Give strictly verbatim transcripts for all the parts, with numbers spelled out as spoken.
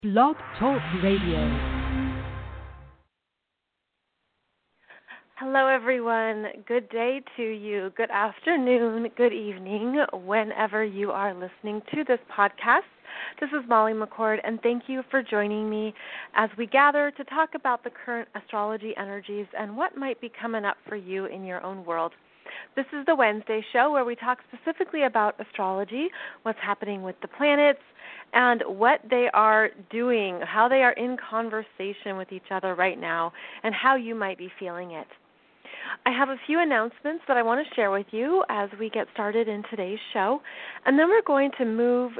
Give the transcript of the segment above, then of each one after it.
Blog Talk Radio. Hello, everyone. Good day to you. Good afternoon, good evening, whenever you are listening to this podcast. This is Molly McCord, and thank you for joining me as we gather to talk about the current astrology energies and what might be coming up for you in your own world. This is the Wednesday show where we talk specifically about astrology, what's happening with the planets, and what they are doing, how they are in conversation with each other right now, and how you might be feeling it. I have a few announcements that I want to share with you as we get started in today's show, and then we're going to move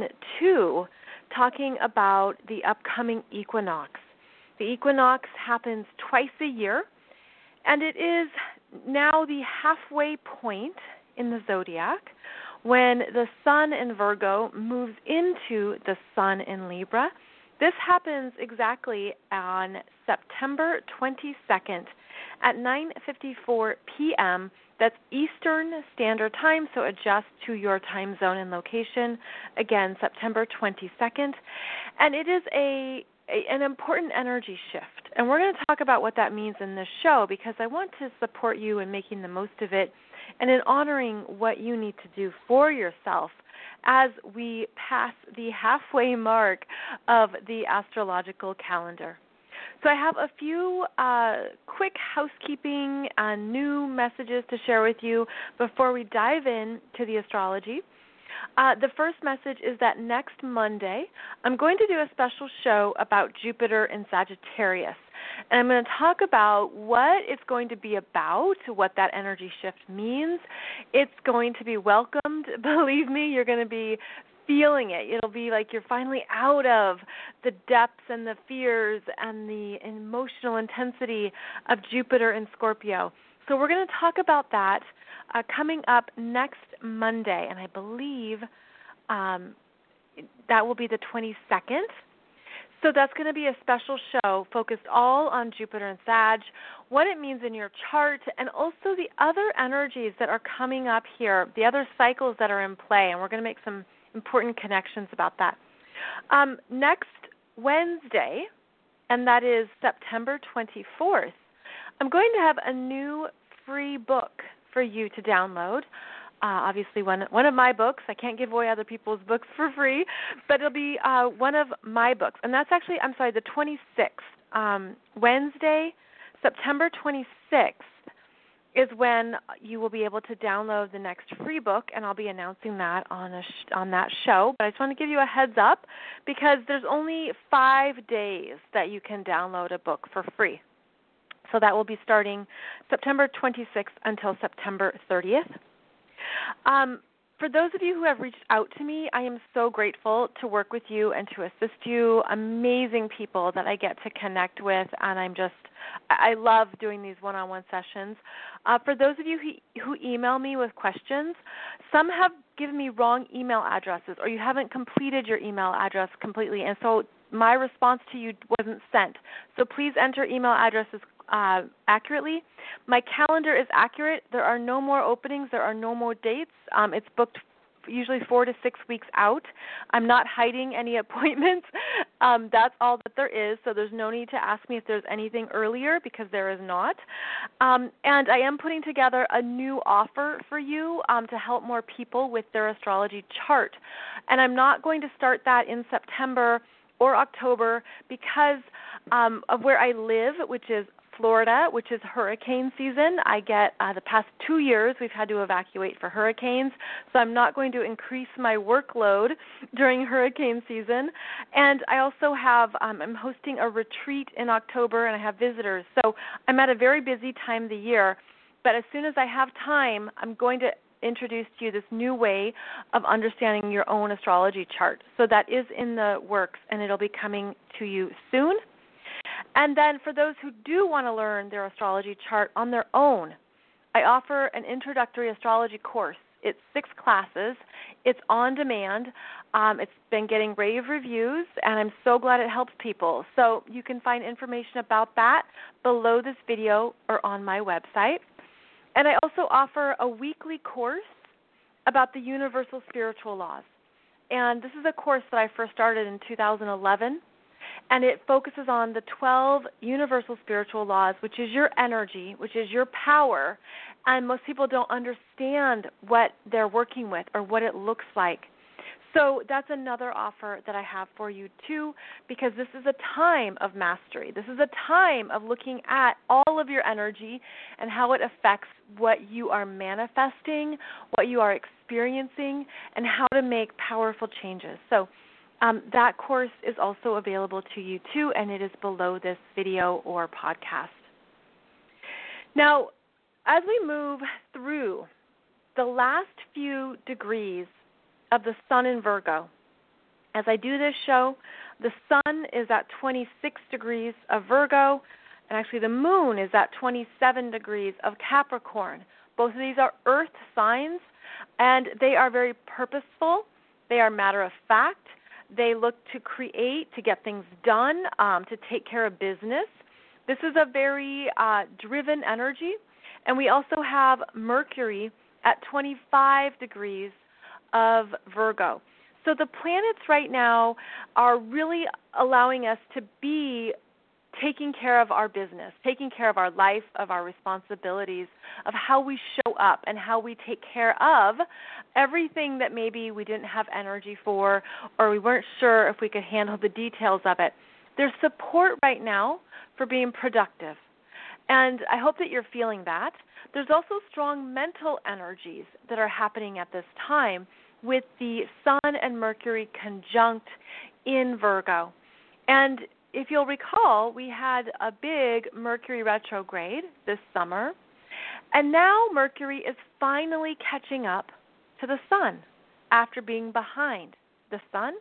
into talking about the upcoming equinox. The equinox happens twice a year, and it is now the halfway point in the zodiac when the sun in Virgo moves into the sun in Libra. This happens exactly on September twenty-second at nine fifty-four p.m. That's Eastern Standard Time, so adjust to your time zone and location. Again, September twenty-second. And it is a, a an important energy shift. And we're going to talk about what that means in this show because I want to support you in making the most of it and in honoring what you need to do for yourself as we pass the halfway mark of the astrological calendar. So I have a few uh, quick housekeeping and new messages to share with you before we dive in to the astrology. Uh, the first message is that next Monday I'm going to do a special show about Jupiter in Sagittarius. And I'm going to talk about what it's going to be about, what that energy shift means. It's going to be welcomed. Believe me, you're going to be feeling it. It'll be like you're finally out of the depths and the fears and the emotional intensity of Jupiter in Scorpio. So we're going to talk about that uh, coming up next Monday, and I believe um, that will be the twenty-second. So that's going to be a special show focused all on Jupiter and Sag, what it means in your chart, and also the other energies that are coming up here, the other cycles that are in play, and we're going to make some important connections about that. Um, next Wednesday, and that is September twenty-fourth, I'm going to have a new free book for you to download. Uh, obviously, one one of my books. I can't give away other people's books for free, but it'll be uh, one of my books. And that's actually, I'm sorry, the twenty-sixth. Um, Wednesday, September twenty-sixth is when you will be able to download the next free book, and I'll be announcing that on a sh- on that show. But I just want to give you a heads up because there's only five days that you can download a book for free. So that will be starting September twenty-sixth until September thirtieth. Um, for those of you who have reached out to me, I am so grateful to work with you and to assist you. Amazing people that I get to connect with, and I'm just, I love doing these one-on-one sessions. Uh, for those of you who, who email me with questions, some have given me wrong email addresses, or you haven't completed your email address completely, and so my response to you wasn't sent. So please enter email addresses Uh, accurately. My calendar is accurate. There are no more openings. There are no more dates. Um, it's booked usually four to six weeks out. I'm not hiding any appointments. Um, that's all that there is, so there's no need to ask me if there's anything earlier because there is not. Um, and I am putting together a new offer for you um, to help more people with their astrology chart. And I'm not going to start that in September or October because um, of where I live, which is Florida, which is hurricane season. I get uh, the past two years we've had to evacuate for hurricanes, so I'm not going to increase my workload during hurricane season. And I also have, um, I'm hosting a retreat in October, and I have visitors. So I'm at a very busy time of the year, but as soon as I have time, I'm going to introduce to you this new way of understanding your own astrology chart. So that is in the works, and it'll be coming to you soon. And then for those who do want to learn their astrology chart on their own, I offer an introductory astrology course. It's six classes. It's on demand. Um, it's been getting rave reviews, and I'm so glad it helps people. So you can find information about that below this video or on my website. And I also offer a weekly course about the universal spiritual laws. And this is a course that I first started in two thousand eleven. and it focuses on the twelve universal spiritual laws, which is your energy, which is your power, and most people don't understand what they're working with or what it looks like. So that's another offer that I have for you too, because this is a time of mastery. This is a time of looking at all of your energy and how it affects what you are manifesting, what you are experiencing, and how to make powerful changes. So um, that course is also available to you too, and it is below this video or podcast. Now, as we move through the last few degrees of the sun in Virgo, as I do this show, the sun is at twenty-six degrees of Virgo, and actually the moon is at twenty-seven degrees of Capricorn. Both of these are earth signs, and they are very purposeful. They are matter of fact. They look to create, to get things done, um, to take care of business. This is a very uh, driven energy. And we also have Mercury at twenty-five degrees of Virgo. So the planets right now are really allowing us to be taking care of our business, taking care of our life, of our responsibilities, of how we show up and how we take care of everything that maybe we didn't have energy for or we weren't sure if we could handle the details of it. There's support right now for being productive. And I hope that you're feeling that. There's also strong mental energies that are happening at this time with the Sun and Mercury conjunct in Virgo. And if you'll recall, we had a big Mercury retrograde this summer, and now Mercury is finally catching up to the Sun after being behind the Sun.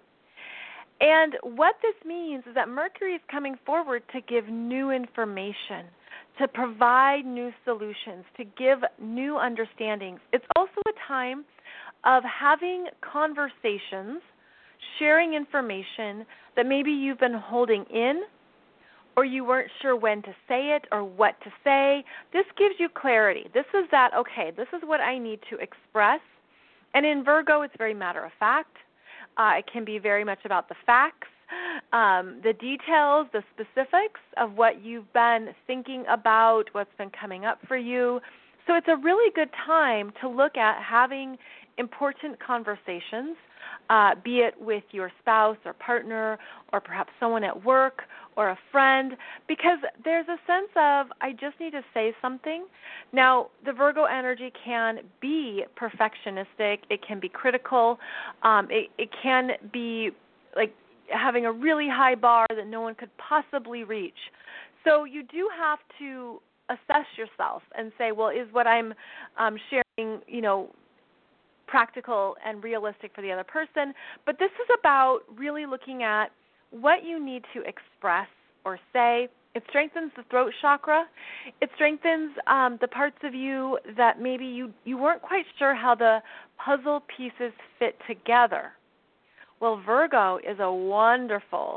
And what this means is that Mercury is coming forward to give new information, to provide new solutions, to give new understandings. It's also a time of having conversations, sharing information that maybe you've been holding in or you weren't sure when to say it or what to say. This gives you clarity. This is that, okay, this is what I need to express. And in Virgo, it's very matter of fact. Uh, it can be very much about the facts, um, the details, the specifics of what you've been thinking about, what's been coming up for you. So it's a really good time to look at having important conversations, uh, be it with your spouse or partner or perhaps someone at work or a friend, because there's a sense of, I just need to say something. Now, the Virgo energy can be perfectionistic. It can be critical. Um, it, it can be like having a really high bar that no one could possibly reach. So you do have to assess yourself and say, well, is what I'm um, sharing, you know, practical and realistic for the other person? But this is about really looking at what you need to express or say. It strengthens the throat chakra. It strengthens um, the parts of you that maybe you, you weren't quite sure how the puzzle pieces fit together. Well, Virgo is a wonderful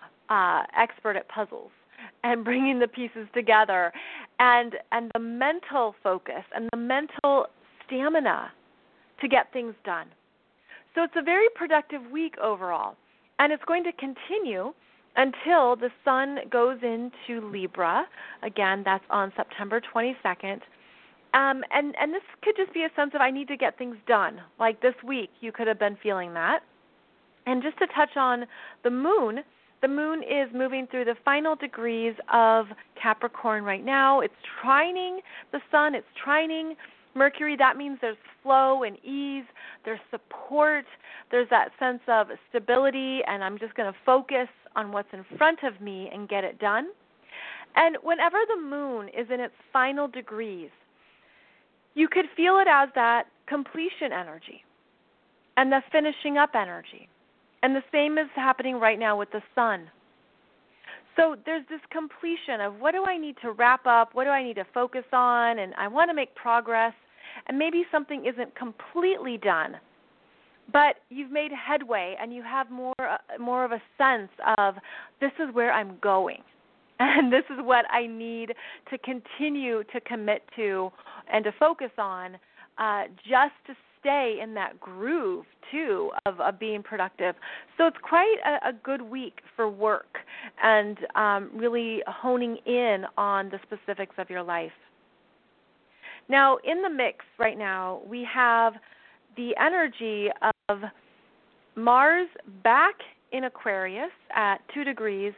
uh, expert at puzzles and bringing the pieces together, and and the mental focus and the mental stamina to get things done. So it's a very productive week overall, and it's going to continue until the sun goes into Libra. Again, that's on September twenty-second. Um, and, and this could just be a sense of I need to get things done. Like this week, you could have been feeling that. And just to touch on the moon, the moon is moving through the final degrees of Capricorn right now. It's trining the sun. It's trining Mercury. That means there's flow and ease. There's support. There's that sense of stability, and I'm just going to focus on what's in front of me and get it done. And whenever the moon is in its final degrees, you could feel it as that completion energy and the finishing up energy. And the same is happening right now with the sun. So there's this completion of what do I need to wrap up, what do I need to focus on, and I want to make progress, and maybe something isn't completely done, but you've made headway and you have more uh, more of a sense of this is where I'm going, and this is what I need to continue to commit to and to focus on uh, just to stay in that groove, too, of, of being productive. So it's quite a, a good week for work and um, really honing in on the specifics of your life. Now, in the mix right now, we have the energy of Mars back in Aquarius at two degrees,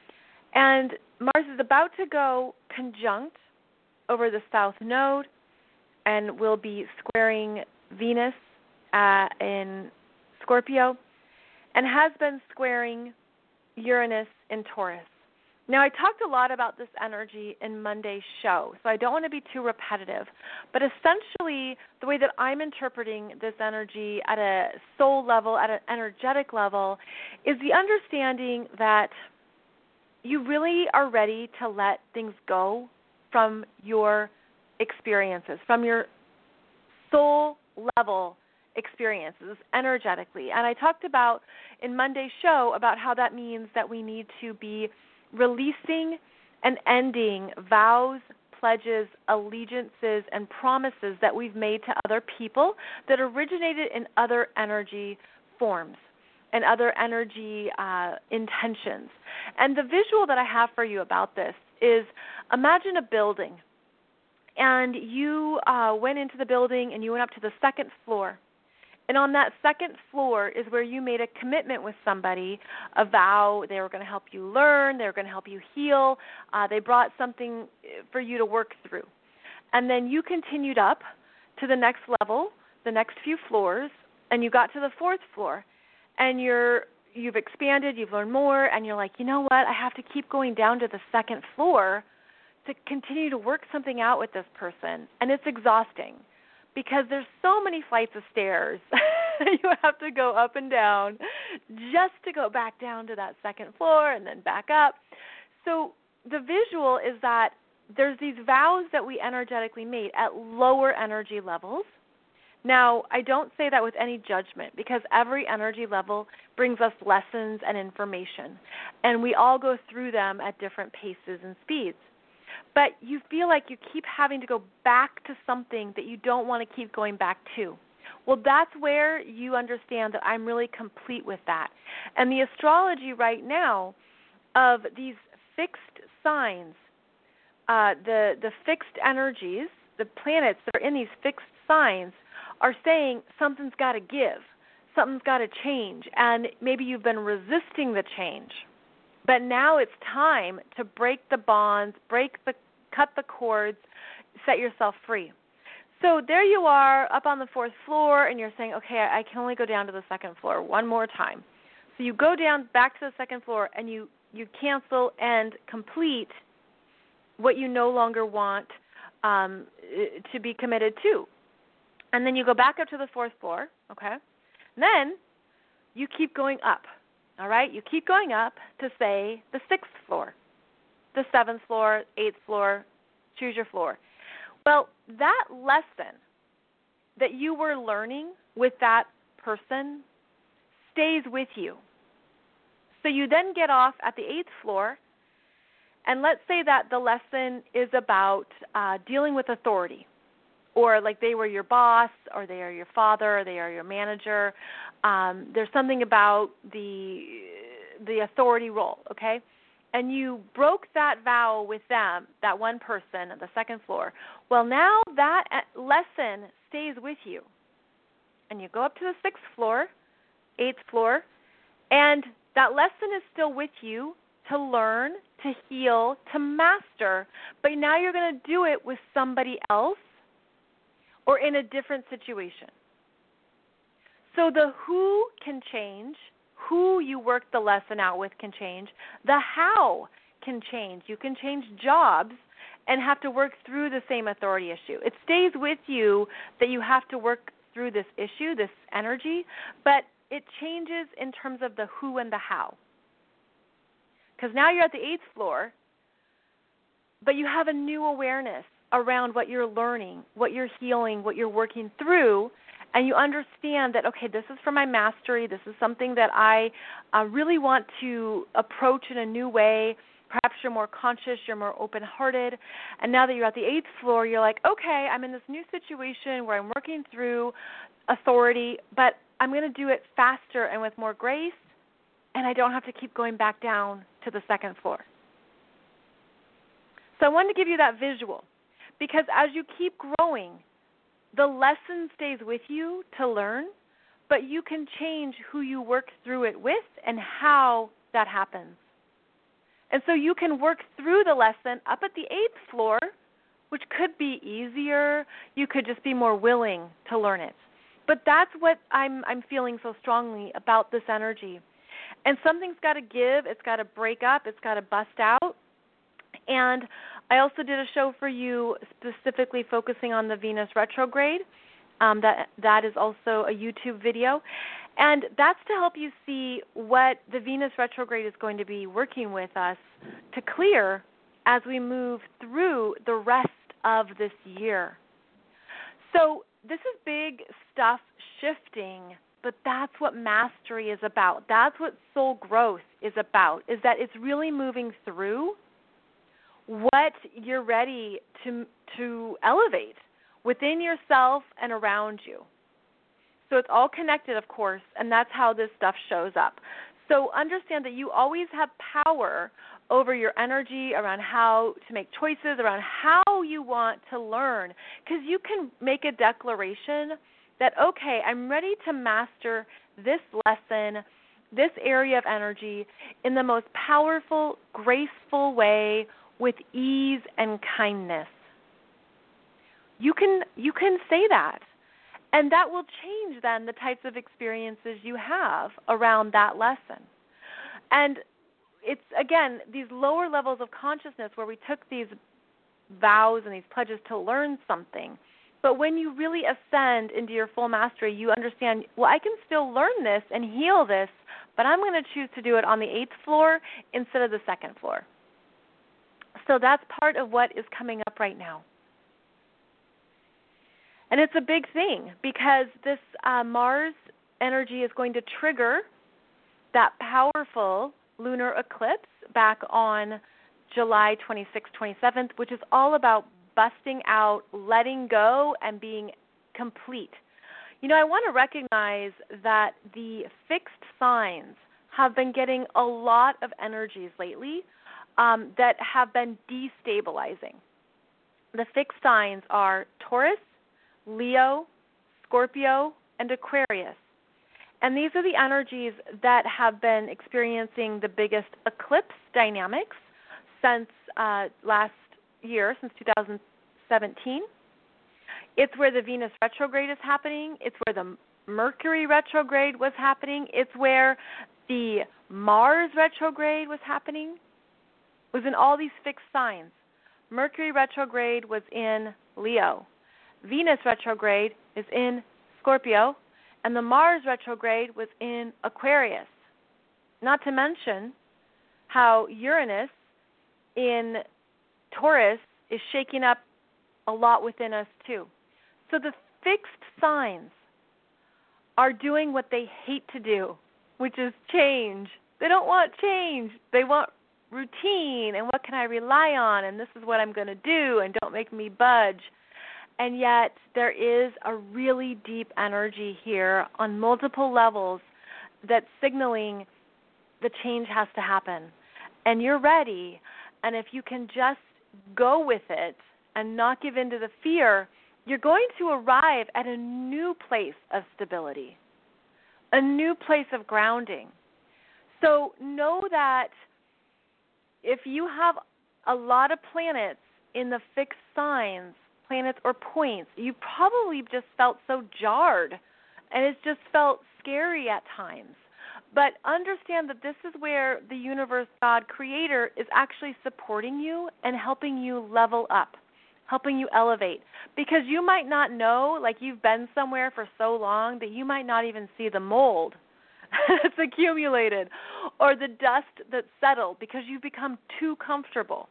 and Mars is about to go conjunct over the South Node and will be squaring Venus uh, in Scorpio, and has been squaring Uranus in Taurus. Now, I talked a lot about this energy in Monday's show, so I don't want to be too repetitive. But essentially, the way that I'm interpreting this energy at a soul level, at an energetic level, is the understanding that you really are ready to let things go from your experiences, from your soul level experiences energetically. And I talked about in Monday's show about how that means that we need to be releasing and ending vows, pledges, allegiances, and promises that we've made to other people that originated in other energy forms and other energy uh, intentions. And the visual that I have for you about this is, imagine a building, and you uh, went into the building and you went up to the second floor. And on that second floor is where you made a commitment with somebody, a vow. They were going to help you learn. They were going to help you heal. Uh, they brought something for you to work through. And then you continued up to the next level, the next few floors, and you got to the fourth floor. And you're, you've expanded, you've learned more, and you're like, you know what, I have to keep going down to the second floor to continue to work something out with this person. And it's exhausting, because there's so many flights of stairs you have to go up and down just to go back down to that second floor and then back up. So the visual is that there's these vows that we energetically made at lower energy levels. Now, I don't say that with any judgment, because every energy level brings us lessons and information, and we all go through them at different paces and speeds. But you feel like you keep having to go back to something that you don't want to keep going back to. Well, that's where you understand that I'm really complete with that. And the astrology right now of these fixed signs, uh, the, the fixed energies, the planets that are in these fixed signs are saying something's got to give, something's got to change, and maybe you've been resisting the change. But now it's time to break the bonds, break the, cut the cords, set yourself free. So there you are up on the fourth floor, and you're saying, okay, I can only go down to the second floor one more time. So you go down back to the second floor, and you, you cancel and complete what you no longer want um, to be committed to. And then you go back up to the fourth floor, okay? And then you keep going up. All right, you keep going up to, say, the sixth floor, the seventh floor, eighth floor, choose your floor. Well, that lesson that you were learning with that person stays with you. So you then get off at the eighth floor, and let's say that the lesson is about uh, dealing with authority, or like they were your boss, or they are your father, or they are your manager. Um, there's something about the the authority role, okay? And you broke that vow with them, that one person on the second floor. Well, now that lesson stays with you. And you go up to the sixth floor, eighth floor, and that lesson is still with you to learn, to heal, to master. But now you're going to do it with somebody else or in a different situation. So the who can change, who you work the lesson out with can change. The how can change. You can change jobs and have to work through the same authority issue. It stays with you that you have to work through this issue, this energy, but it changes in terms of the who and the how. Because now you're at the eighth floor, but you have a new awareness around what you're learning, what you're healing, what you're working through, and you understand that, okay, this is for my mastery. This is something that I uh, really want to approach in a new way. Perhaps you're more conscious, you're more open-hearted. And now that you're at the eighth floor, you're like, okay, I'm in this new situation where I'm working through authority, but I'm going to do it faster and with more grace, and I don't have to keep going back down to the second floor. So I wanted to give you that visual because as you keep growing, the lesson stays with you to learn, but you can change who you work through it with and how that happens. And so you can work through the lesson up at the eighth floor, which could be easier. You could just be more willing to learn it. But that's what I'm I'm feeling so strongly about this energy. And something's got to give. It's got to break up. It's got to bust out. And I also did a show for you specifically focusing on the Venus retrograde. Um, that that is also a YouTube video. And that's to help you see what the Venus retrograde is going to be working with us to clear as we move through the rest of this year. So this is big stuff shifting, but that's what mastery is about. That's what soul growth is about, is that it's really moving through what you're ready to to elevate within yourself and around you. So it's all connected, of course, and that's how this stuff shows up. So understand that you always have power over your energy, around how to make choices, around how you want to learn, because you can make a declaration that, okay, I'm ready to master this lesson, this area of energy in the most powerful, graceful way with ease and kindness. You can you can say that, and that will change then the types of experiences you have around that lesson. And it's, again, these lower levels of consciousness where we took these vows and these pledges to learn something. But when you really ascend into your full mastery, you understand, well, I can still learn this and heal this, but I'm going to choose to do it on the eighth floor instead of the second floor. So that's part of what is coming up right now. And it's a big thing because this uh, Mars energy is going to trigger that powerful lunar eclipse back on July twenty-sixth, twenty-seventh, which is all about busting out, letting go, and being complete. You know, I want to recognize that the fixed signs have been getting a lot of energies lately um, that have been destabilizing. The fixed signs are Taurus, Leo, Scorpio, and Aquarius. And these are the energies that have been experiencing the biggest eclipse dynamics since uh, last year, since two thousand seventeen. It's where the Venus retrograde is happening. It's where the Mercury retrograde was happening. It's where the Mars retrograde was happening. It was in all these fixed signs. Mercury retrograde was in Leo. Venus retrograde is in Scorpio. And the Mars retrograde was in Aquarius. Not to mention how Uranus in Taurus is shaking up a lot within us too. So the fixed signs are doing what they hate to do, which is change. They don't want change. They want routine and what can I rely on and this is what I'm going to do and don't make me budge. And yet there is a really deep energy here on multiple levels that's signaling the change has to happen. And you're ready. And if you can just go with it and not give in to the fear, you're going to arrive at a new place of stability, a new place of grounding. So know that if you have a lot of planets in the fixed signs, planets or points, you probably just felt so jarred and it's just felt scary at times. But understand that this is where the universe, God, Creator, is actually supporting you and helping you level up, helping you elevate. Because you might not know, like you've been somewhere for so long that you might not even see the mold that's accumulated or the dust that's settled because you've become too comfortable.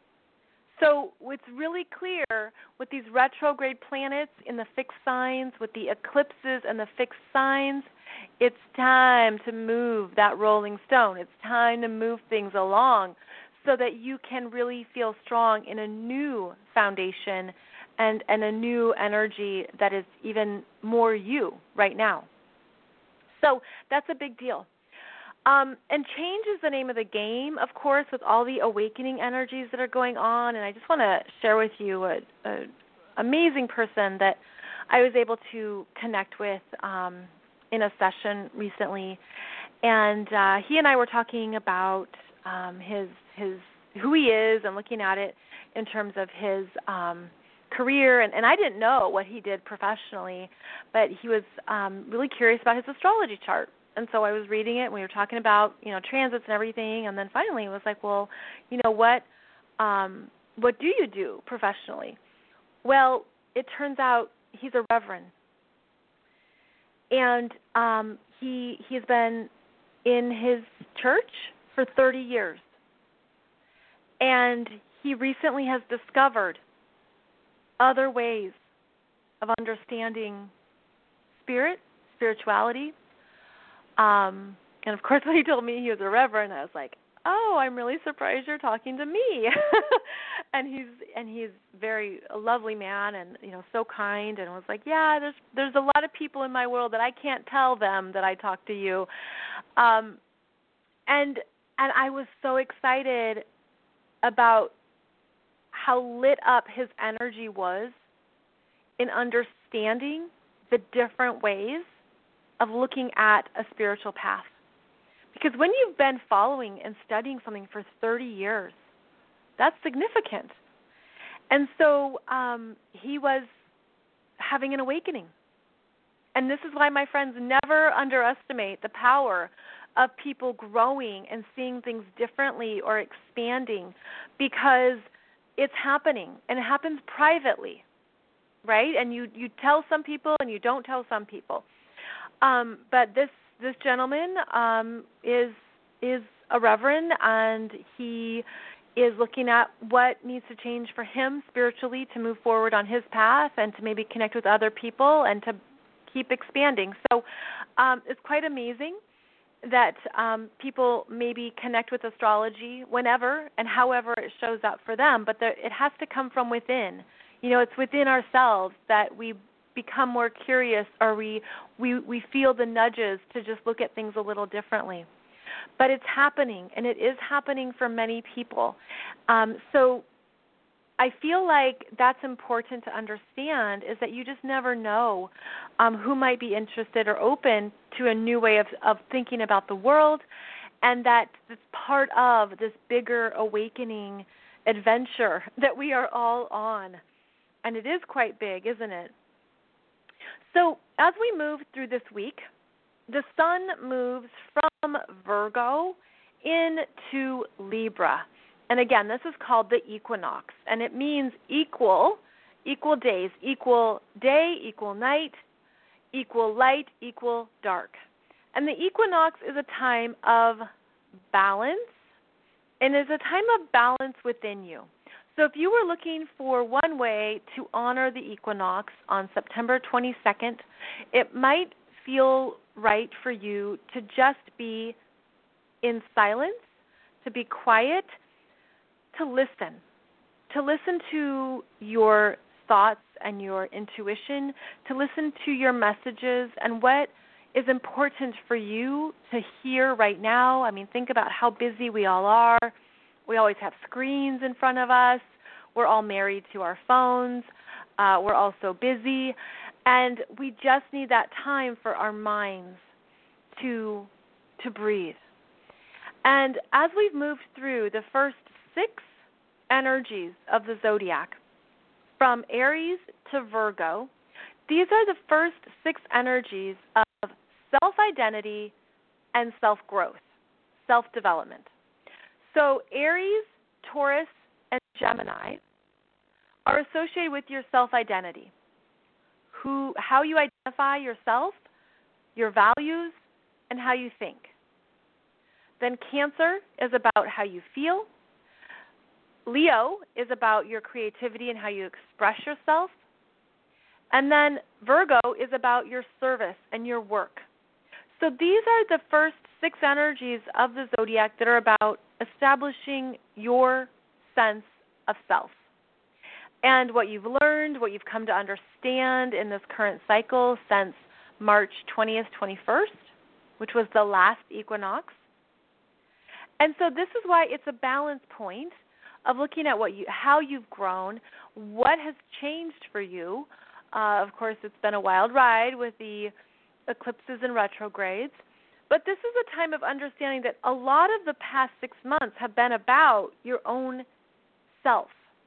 So it's really clear with these retrograde planets in the fixed signs, with the eclipses and the fixed signs, it's time to move that rolling stone. It's time to move things along so that you can really feel strong in a new foundation and, and a new energy that is even more you right now. So that's a big deal. Um, and change is the name of the game, of course, with all the awakening energies that are going on. And I just want to share with you an amazing person that I was able to connect with um, in a session recently. And uh, he and I were talking about um, his his who he is and looking at it in terms of his um, career. And, and I didn't know what he did professionally, but he was um, really curious about his astrology chart. And so I was reading it, and we were talking about, you know, transits and everything, and then finally it was like, well, you know, what um, what do you do professionally? Well, it turns out he's a reverend. And um, he he's been in his church for thirty years. And he recently has discovered other ways of understanding spirit, spirituality. Um, and, of course, when he told me he was a reverend, I was like, oh, I'm really surprised you're talking to me. and he's and he's very a lovely man and, you know, so kind, and was like, yeah, there's there's a lot of people in my world that I can't tell them that I talk to you. Um, and and I was so excited about how lit up his energy was in understanding the different ways of looking at a spiritual path. Because when you've been following and studying something for thirty years, that's significant. And so um, he was having an awakening. And this is why, my friends, never underestimate the power of people growing and seeing things differently or expanding, because it's happening, and it happens privately, right? And you, you tell some people and you don't tell some people. Um, but this this gentleman um, is is a reverend, and he is looking at what needs to change for him spiritually to move forward on his path and to maybe connect with other people and to keep expanding. So um, it's quite amazing that um, people maybe connect with astrology whenever and however it shows up for them, but there, it has to come from within. You know, it's within ourselves that we become more curious, or we, we, we feel the nudges to just look at things a little differently. But it's happening, and it is happening for many people. Um, so I feel like that's important to understand, is that you just never know um, who might be interested or open to a new way of, of thinking about the world, and that it's part of this bigger awakening adventure that we are all on. And it is quite big, isn't it? So as we move through this week, the sun moves from Virgo into Libra. And again, this is called the equinox, and it means equal, equal days, equal day, equal night, equal light, equal dark. And the equinox is a time of balance, and is a time of balance within you. So if you were looking for one way to honor the equinox on September twenty-second, it might feel right for you to just be in silence, to be quiet, to listen, to listen to your thoughts and your intuition, to listen to your messages and what is important for you to hear right now. I mean, think about how busy we all are. We always have screens in front of us. We're all married to our phones. Uh, we're all so busy. And we just need that time for our minds to, to breathe. And as we've moved through the first six energies of the zodiac, from Aries to Virgo, these are the first six energies of self-identity and self-growth, self-development. So Aries, Taurus, and Gemini are associated with your self-identity, who, how you identify yourself, your values, and how you think. Then Cancer is about how you feel. Leo is about your creativity and how you express yourself. And then Virgo is about your service and your work. So these are the first six energies of the zodiac that are about establishing your sense of self. And what you've learned, what you've come to understand in this current cycle since March twentieth, twenty-first, which was the last equinox, And so this is why it's a balance point of looking at what you, how you've grown, what has changed for you. Uh, of course, it's been a wild ride with the eclipses and retrogrades, but this is a time of understanding that a lot of the past six months have been about your own self.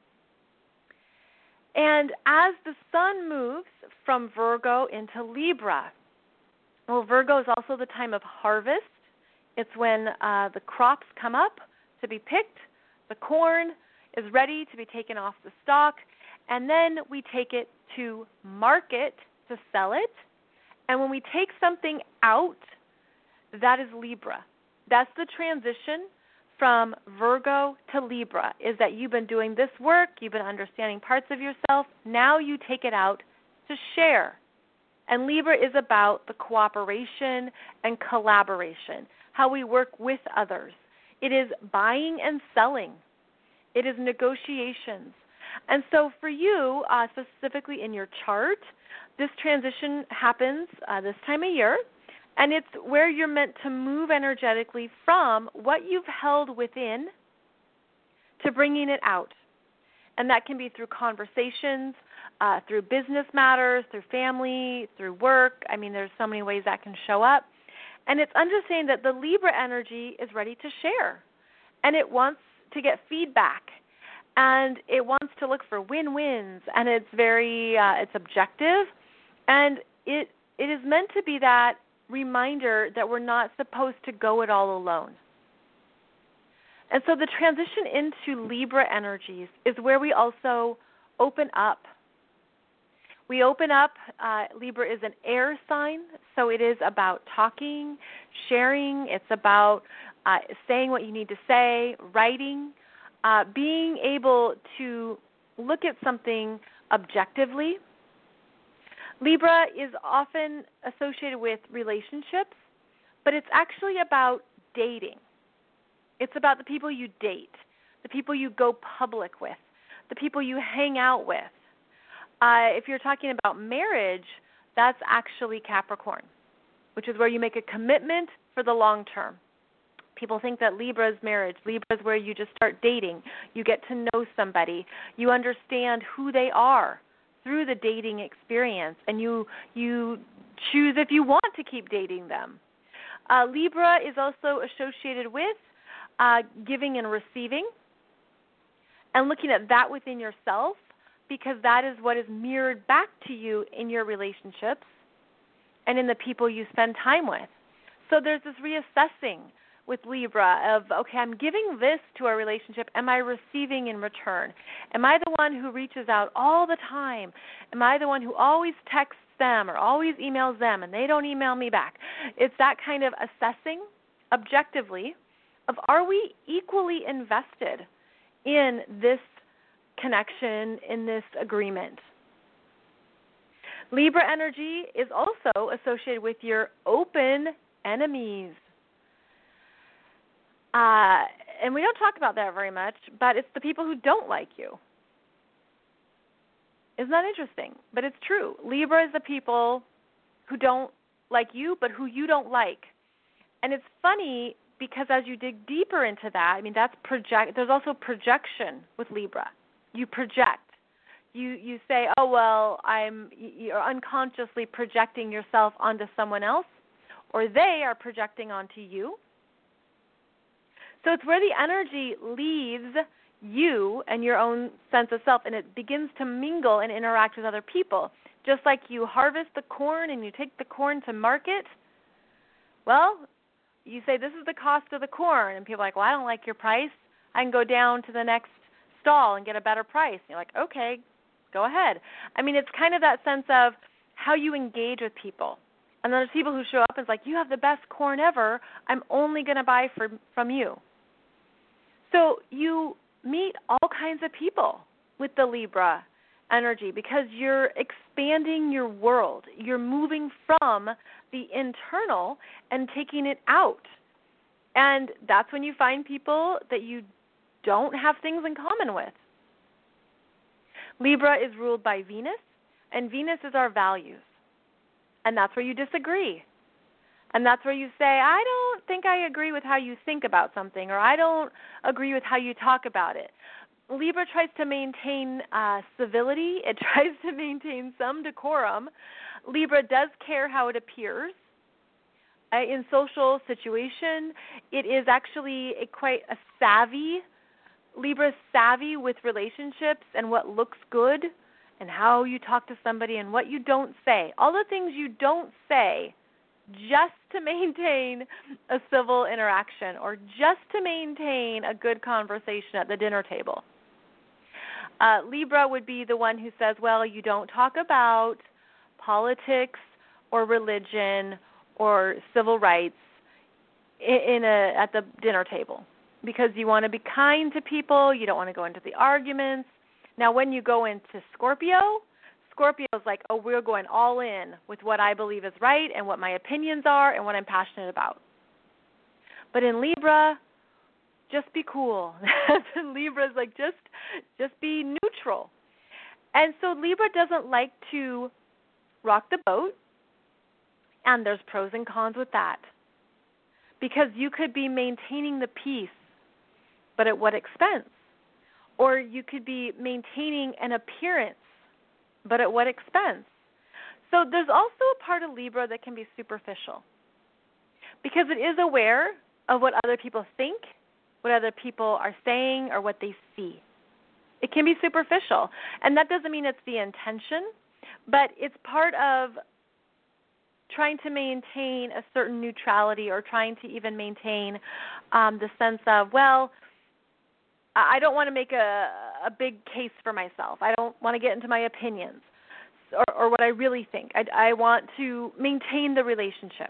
And as the sun moves from Virgo into Libra, well, Virgo is also the time of harvest. It's when uh, the crops come up to be picked, the corn is ready to be taken off the stalk, and then we take it to market to sell it. And when we take something out, that is Libra. That's the transition from Virgo to Libra, is that you've been doing this work, you've been understanding parts of yourself, now you take it out to share. And Libra is about the cooperation and collaboration, how we work with others. It is buying and selling. It is negotiations. And so for you, uh, specifically in your chart, this transition happens uh, this time of year, and it's where you're meant to move energetically from what you've held within to bringing it out. And that can be through conversations, uh, through business matters, through family, through work. I mean, there's so many ways that can show up. And it's understanding that the Libra energy is ready to share, and it wants to get feedback, and it wants to look for win-wins, and it's very, uh, it's objective, and it it is meant to be that reminder that we're not supposed to go it all alone. And so the transition into Libra energies is where we also open up. We open up. Uh, Libra is an air sign, so it is about talking, sharing. It's about uh, saying what you need to say, writing, uh, being able to look at something objectively. Libra is often associated with relationships, but it's actually about dating. It's about the people you date, the people you go public with, the people you hang out with. Uh, if you're talking about marriage, that's actually Capricorn, which is where you make a commitment for the long term. People think that Libra is marriage. Libra is where you just start dating. You get to know somebody. You understand who they are through the dating experience, and you you choose if you want to keep dating them. Uh, Libra is also associated with uh, giving and receiving, and looking at that within yourself, because that is what is mirrored back to you in your relationships and in the people you spend time with. So there's this reassessing with Libra of, okay, I'm giving this to our relationship. Am I receiving in return? Am I the one who reaches out all the time? Am I the one who always texts them or always emails them and they don't email me back? It's that kind of assessing objectively of, are we equally invested in this connection, in this agreement? Libra energy is also associated with your open enemies. Uh, and we don't talk about that very much, but it's the people who don't like you. Isn't that interesting? But it's true. Libra is the people who don't like you, but who you don't like. And it's funny because as you dig deeper into that, I mean, that's project. There's also projection with Libra. You project. You you say, oh, well, I'm. You're unconsciously projecting yourself onto someone else, or they are projecting onto you. So it's where the energy leaves you and your own sense of self, and it begins to mingle and interact with other people. Just like you harvest the corn and you take the corn to market, well, you say, this is the cost of the corn. And people are like, well, I don't like your price. I can go down to the next stall and get a better price. And you're like, okay, go ahead. I mean, it's kind of that sense of how you engage with people. And then there's people who show up and it's like, you have the best corn ever. I'm only going to buy for, from you. So you meet all kinds of people with the Libra energy because you're expanding your world. You're moving from the internal and taking it out. And that's when you find people that you don't have things in common with. Libra is ruled by Venus, and Venus is our values. And that's where you disagree. And that's where you say, I don't think I agree with how you think about something, or I don't agree with how you talk about it. Libra tries to maintain uh, civility. It tries to maintain some decorum. Libra does care how it appears. Uh, in social situation, it is actually a, quite a savvy. Libra is savvy with relationships and what looks good and how you talk to somebody and what you don't say. All the things you don't say just to maintain a civil interaction or just to maintain a good conversation at the dinner table. Uh, Libra would be the one who says, well, you don't talk about politics or religion or civil rights in a, at the dinner table because you want to be kind to people. You don't want to go into the arguments. Now, when you go into Scorpio, Scorpio's like, oh, we're going all in with what I believe is right and what my opinions are and what I'm passionate about. But in Libra, just be cool. Libra's like, just, just be neutral. And so Libra doesn't like to rock the boat, and there's pros and cons with that. Because you could be maintaining the peace, but at what expense? Or you could be maintaining an appearance, but at what expense? So there's also a part of Libra that can be superficial because it is aware of what other people think, what other people are saying, or what they see. It can be superficial, and that doesn't mean it's the intention, but it's part of trying to maintain a certain neutrality or trying to even maintain um, the sense of, well, I don't want to make a, a big case for myself. I don't want to get into my opinions or, or what I really think. I, I want to maintain the relationship.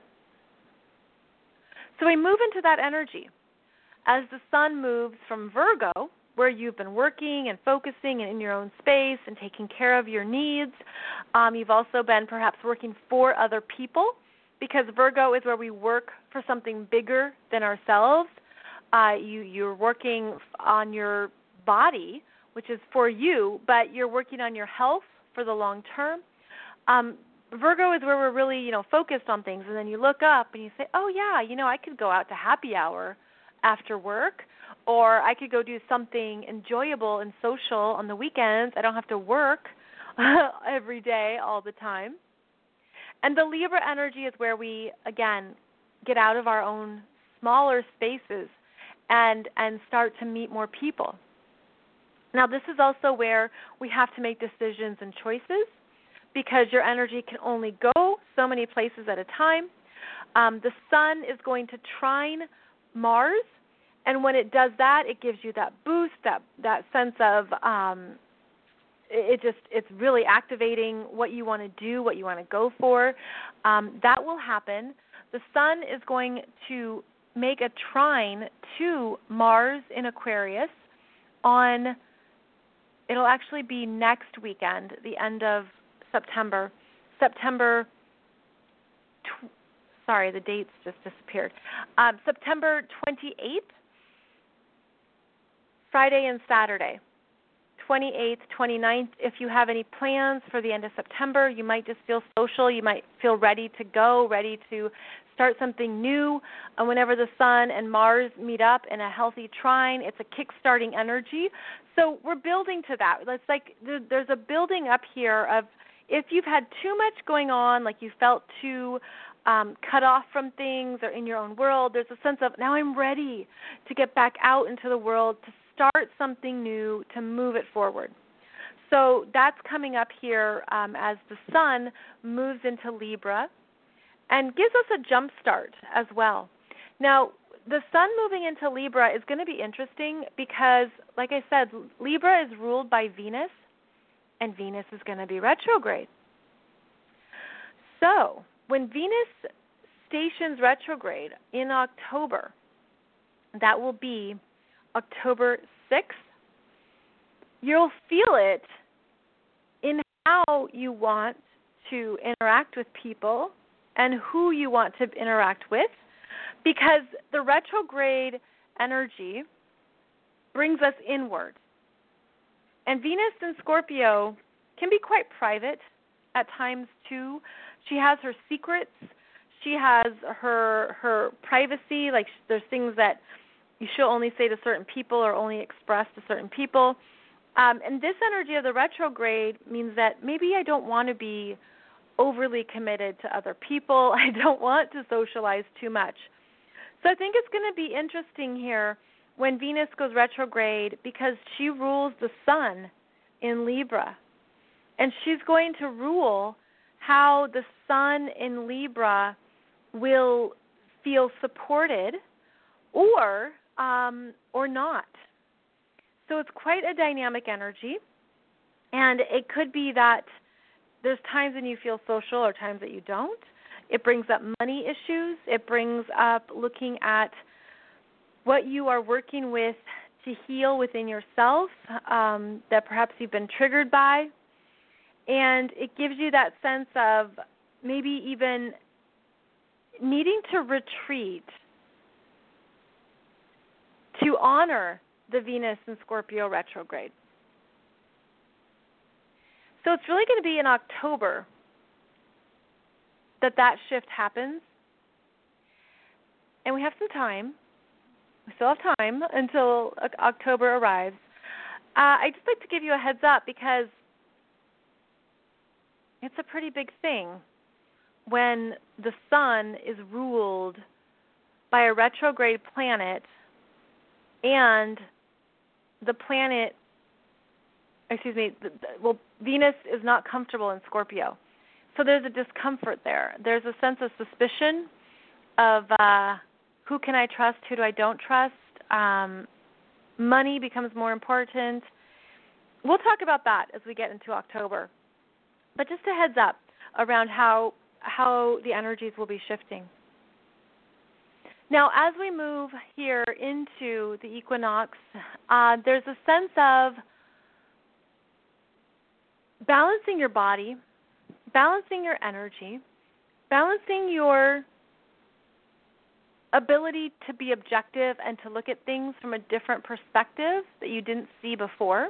So we move into that energy. As the sun moves from Virgo, where you've been working and focusing and in your own space and taking care of your needs, um, you've also been perhaps working for other people because Virgo is where we work for something bigger than ourselves. Uh, you, you're working on your body, which is for you, but you're working on your health for the long term. Um, Virgo is where we're really, you know, focused on things, and then you look up and you say, oh, yeah, you know, I could go out to happy hour after work, or I could go do something enjoyable and social on the weekends. I don't have to work every day all the time. And the Libra energy is where we, again, get out of our own smaller spaces and and start to meet more people. Now, this is also where we have to make decisions and choices because your energy can only go so many places at a time. Um, the sun is going to trine Mars, and when it does that, it gives you that boost, that that sense of um, it just it's really activating what you want to do, what you want to go for. Um, that will happen. The sun is going to make a trine to Mars in Aquarius on, it'll actually be next weekend, the end of September. September, tw- sorry, the dates just disappeared. Um, September twenty-eighth, Friday and Saturday. twenty-eighth, twenty-ninth. If you have any plans for the end of September, you might just feel social. You might feel ready to go, ready to start something new. And whenever the sun and Mars meet up in a healthy trine, it's a kick-starting energy. So we're building to that. It's like there's a building up here of if you've had too much going on, like you felt too um, cut off from things or in your own world, there's a sense of now I'm ready to get back out into the world, to start something new, to move it forward. So that's coming up here um, as the sun moves into Libra and gives us a jump start as well. Now, the sun moving into Libra is going to be interesting because, like I said, Libra is ruled by Venus, and Venus is going to be retrograde. So when Venus stations retrograde in October, that will be October sixth, you'll feel it in how you want to interact with people and who you want to interact with, because the retrograde energy brings us inward. And Venus in Scorpio can be quite private at times too. She has her secrets. she has her her privacy, like there's things that she'll only say to certain people or only express to certain people. Um, and this energy of the retrograde means that maybe I don't want to be overly committed to other people. I don't want to socialize too much. So I think it's going to be interesting here when Venus goes retrograde because she rules the sun in Libra. And she's going to rule how the sun in Libra will feel supported or um, or not. So it's quite a dynamic energy. And it could be that there's times when you feel social or times that you don't. It brings up money issues. It brings up looking at what you are working with to heal within yourself um, that perhaps you've been triggered by. And it gives you that sense of maybe even needing to retreat to honor the Venus in Scorpio retrograde. So it's really going to be in October that that shift happens. And we have some time. We still have time until October arrives. Uh, I'd just like to give you a heads up because it's a pretty big thing when the sun is ruled by a retrograde planet and the planet, excuse me, the, the, well, Venus is not comfortable in Scorpio. So there's a discomfort there. There's a sense of suspicion of uh, who can I trust, who do I don't trust. Um, money becomes more important. We'll talk about that as we get into October. But just a heads up around how how the energies will be shifting. Now, as we move here into the equinox, uh, there's a sense of balancing your body, balancing your energy, balancing your ability to be objective and to look at things from a different perspective that you didn't see before.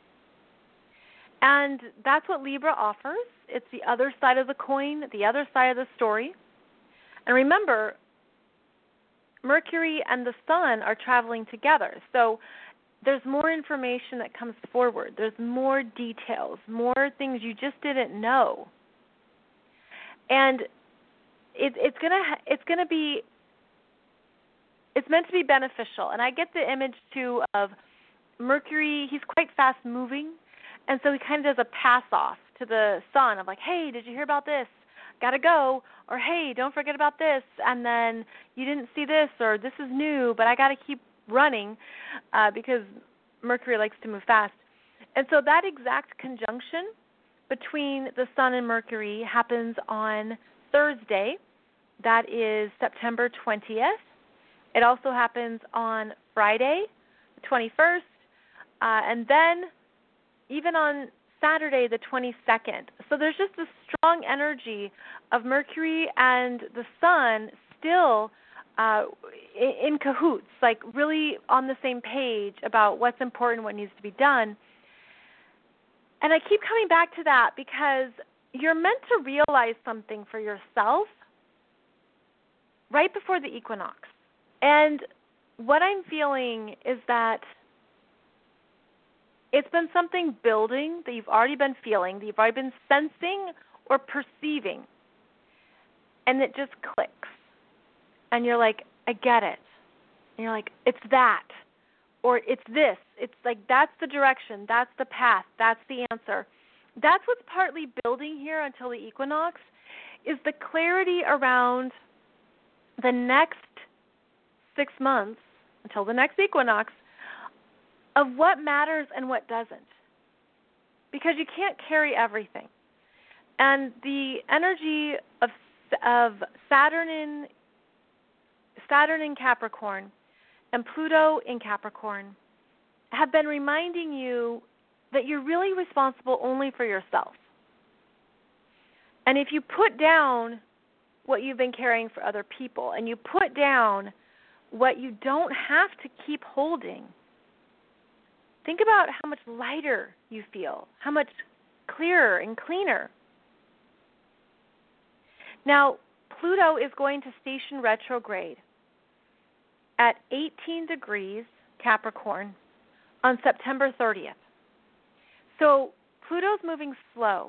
And that's what Libra offers. It's the other side of the coin, the other side of the story. And remember, Mercury and the Sun are traveling together. So there's more information that comes forward. There's more details, more things you just didn't know. And it, it's gonna it's gonna be it's meant to be beneficial. And I get the image too of Mercury. He's quite fast moving, and so he kind of does a pass off to the Sun of like, hey, did you hear about this? Gotta go. Or hey, don't forget about this. And then you didn't see this, or this is new, but I gotta keep running uh, because Mercury likes to move fast. And so that exact conjunction between the Sun and Mercury happens on Thursday. That is September twentieth. It also happens on Friday, the twenty-first, uh, and then even on Saturday, the twenty-second. So there's just this strong energy of Mercury and the Sun still uh, in cahoots, like really on the same page about what's important, what needs to be done. And I keep coming back to that because you're meant to realize something for yourself right before the equinox. And what I'm feeling is that it's been something building that you've already been feeling, that you've already been sensing or perceiving, and it just clicks. And you're like, I get it. And you're like, it's that, or it's this. It's like, that's the direction, that's the path, that's the answer. That's what's partly building here until the equinox, is the clarity around the next six months, until the next equinox, of what matters and what doesn't. Because you can't carry everything. And the energy of of Saturn in Saturn in Capricorn and Pluto in Capricorn have been reminding you that you're really responsible only for yourself. And if you put down what you've been carrying for other people and you put down what you don't have to keep holding, think about how much lighter you feel, how much clearer and cleaner. Now, Pluto is going to station retrograde at eighteen degrees Capricorn on September thirtieth. So Pluto's moving slow.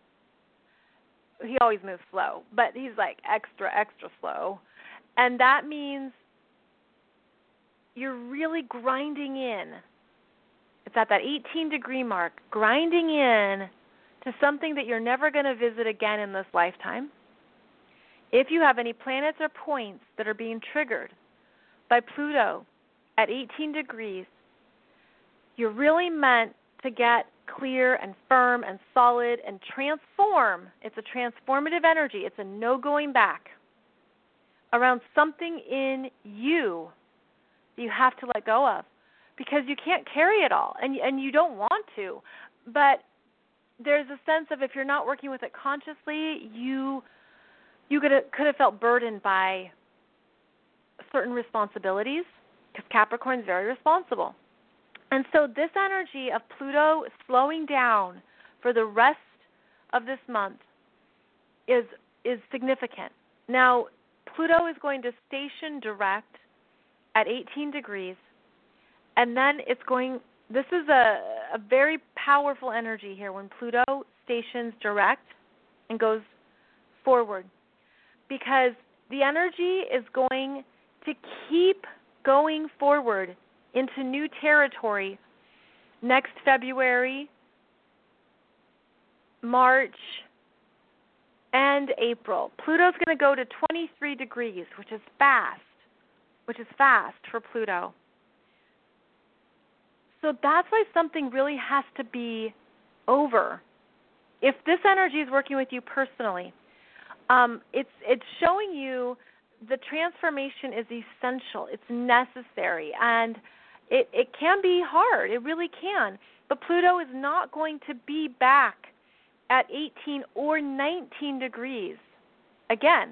He always moves slow, but he's like extra, extra slow. And that means you're really grinding in. It's at that eighteen degree mark, grinding in to something that you're never going to visit again in this lifetime. If you have any planets or points that are being triggered by Pluto at eighteen degrees, you're really meant to get clear and firm and solid and transform. It's a transformative energy. It's a no going back around something in you that you have to let go of because you can't carry it all and, and you don't want to. But there's a sense of if you're not working with it consciously, you you could have, could have felt burdened by certain responsibilities because Capricorn is very responsible. And so this energy of Pluto slowing down for the rest of this month is is significant. Now, Pluto is going to station direct at eighteen degrees, and then it's going, this is a, a very powerful energy here when Pluto stations direct and goes forward, because the energy is going to keep going forward into new territory next February, March, and April. Pluto's going to go to twenty-three degrees, which is fast, which is fast for Pluto. So that's why something really has to be over. If this energy is working with you personally, um, it's it's showing you the transformation is essential. It's necessary, and It, it can be hard. It really can. But Pluto is not going to be back at eighteen or nineteen degrees again.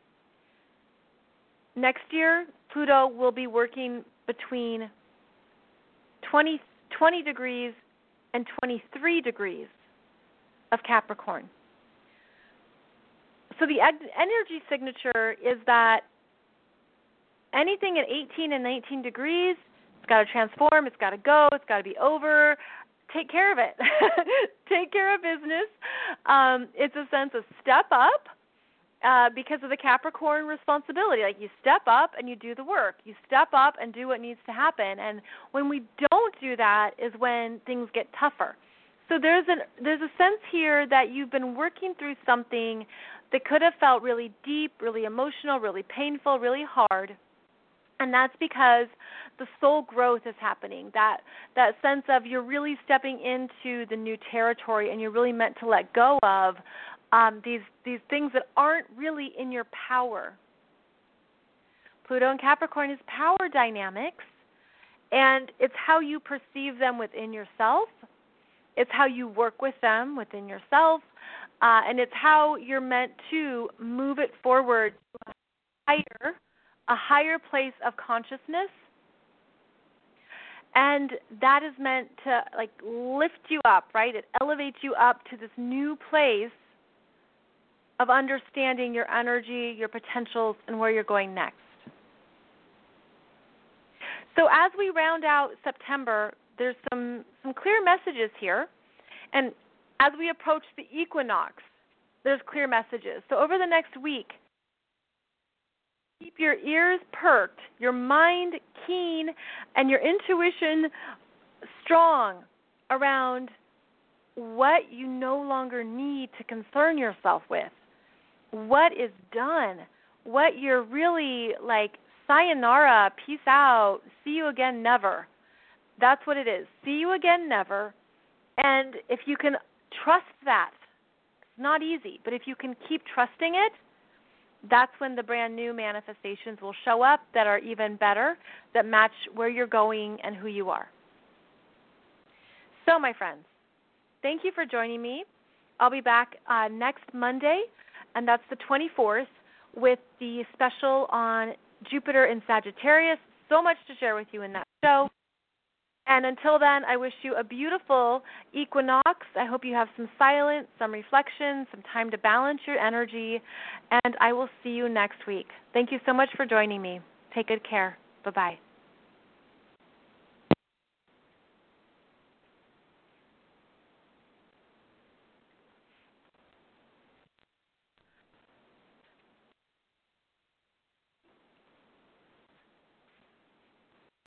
Next year, Pluto will be working between twenty, twenty degrees and twenty-three degrees of Capricorn. So the energy signature is that anything at eighteen and nineteen degrees, it's got to transform, it's got to go, it's got to be over. Take care of it. Take care of business. Um, it's a sense of step up uh, because of the Capricorn responsibility. Like you step up and you do the work. You step up and do what needs to happen. And when we don't do that is when things get tougher. So there's an there's a sense here that you've been working through something that could have felt really deep, really emotional, really painful, really hard. And that's because the soul growth is happening, that that sense of you're really stepping into the new territory and you're really meant to let go of um, these, these things that aren't really in your power. Pluto and Capricorn is power dynamics, and it's how you perceive them within yourself. It's how you work with them within yourself, uh, and it's how you're meant to move it forward to a higher a higher place of consciousness, and that is meant to like lift you up, right? It elevates you up to this new place of understanding your energy, your potentials, and where you're going next. So as we round out September, there's some, some clear messages here, and as we approach the equinox, there's clear messages. So over the next week, keep your ears perked, your mind keen, and your intuition strong around what you no longer need to concern yourself with, what is done, what you're really like, sayonara, peace out, see you again, never. That's what it is. See you again, never. And if you can trust that, it's not easy, but if you can keep trusting it, that's when the brand new manifestations will show up that are even better, that match where you're going and who you are. So, my friends, thank you for joining me. I'll be back uh, next Monday, and that's the twenty-fourth, with the special on Jupiter in Sagittarius. So much to share with you in that show. And until then, I wish you a beautiful equinox. I hope you have some silence, some reflection, some time to balance your energy, and I will see you next week. Thank you so much for joining me. Take good care. Bye-bye.